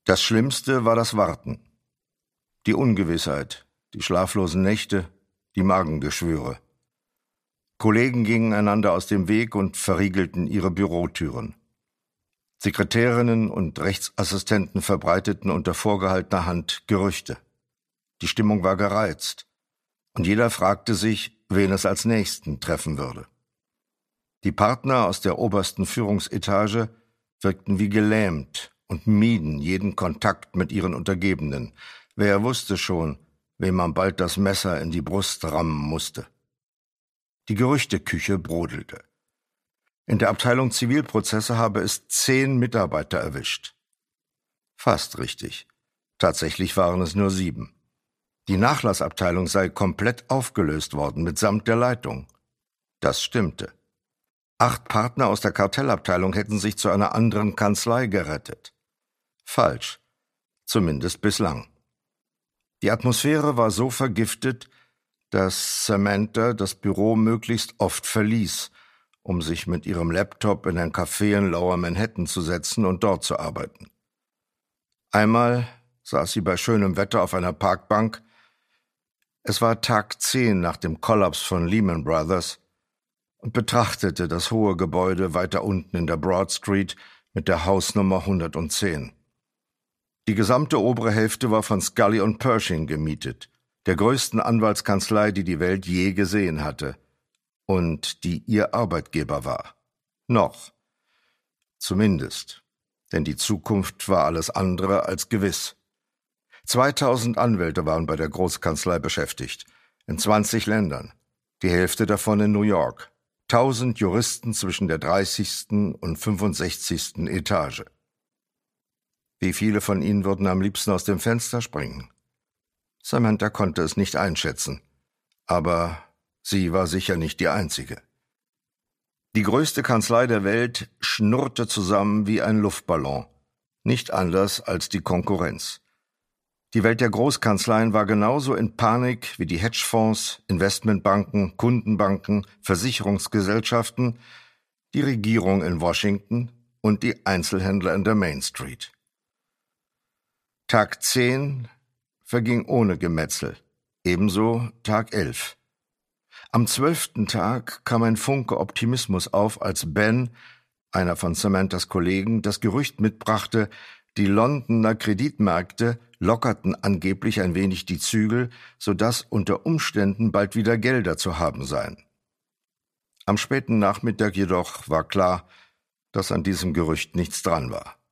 Das Schlimmste war das Warten. Die Ungewissheit, die schlaflosen Nächte, die Magengeschwüre. Kollegen gingen einander aus dem Weg und verriegelten ihre Bürotüren. Sekretärinnen und Rechtsassistenten verbreiteten unter vorgehaltener Hand Gerüchte. Die Stimmung war gereizt, und jeder fragte sich, wen es als Nächsten treffen würde. Die Partner aus der obersten Führungsetage wirkten wie gelähmt und mieden jeden Kontakt mit ihren Untergebenen. Wer wusste schon, wem man bald das Messer in die Brust rammen musste. Die Gerüchteküche brodelte. In der Abteilung Zivilprozesse habe es 10 Mitarbeiter erwischt. Fast richtig. Tatsächlich waren es nur 7. Die Nachlassabteilung sei komplett aufgelöst worden, mitsamt der Leitung. Das stimmte. 8 Partner aus der Kartellabteilung hätten sich zu einer anderen Kanzlei gerettet. Falsch. Zumindest bislang. Die Atmosphäre war so vergiftet, dass Samantha das Büro möglichst oft verließ, um sich mit ihrem Laptop in ein Café in Lower Manhattan zu setzen und dort zu arbeiten. Einmal saß sie bei schönem Wetter auf einer Parkbank. Es war Tag 10 nach dem Kollaps von Lehman Brothers und betrachtete das hohe Gebäude weiter unten in der Broad Street mit der Hausnummer 110. Die gesamte obere Hälfte war von Scully & Pershing gemietet, der größten Anwaltskanzlei, die die Welt je gesehen hatte und die ihr Arbeitgeber war. Noch. Zumindest. Denn die Zukunft war alles andere als gewiss. 2000 Anwälte waren bei der Großkanzlei beschäftigt, in 20 Ländern, die Hälfte davon in New York, 1000 Juristen zwischen der 30. und 65. Etage. Wie viele von ihnen würden am liebsten aus dem Fenster springen? Samantha konnte es nicht einschätzen, aber sie war sicher nicht die Einzige. Die größte Kanzlei der Welt schnurrte zusammen wie ein Luftballon, nicht anders als die Konkurrenz. Die Welt der Großkanzleien war genauso in Panik wie die Hedgefonds, Investmentbanken, Kundenbanken, Versicherungsgesellschaften, die Regierung in Washington und die Einzelhändler in der Main Street. Tag 10 verging ohne Gemetzel, ebenso Tag 11. Am 12. Tag kam ein Funke Optimismus auf, als Ben, einer von Samanthas Kollegen, das Gerücht mitbrachte, die Londoner Kreditmärkte lockerten angeblich ein wenig die Zügel, sodass unter Umständen bald wieder Gelder zu haben seien. Am späten Nachmittag jedoch war klar, dass an diesem Gerücht nichts dran war.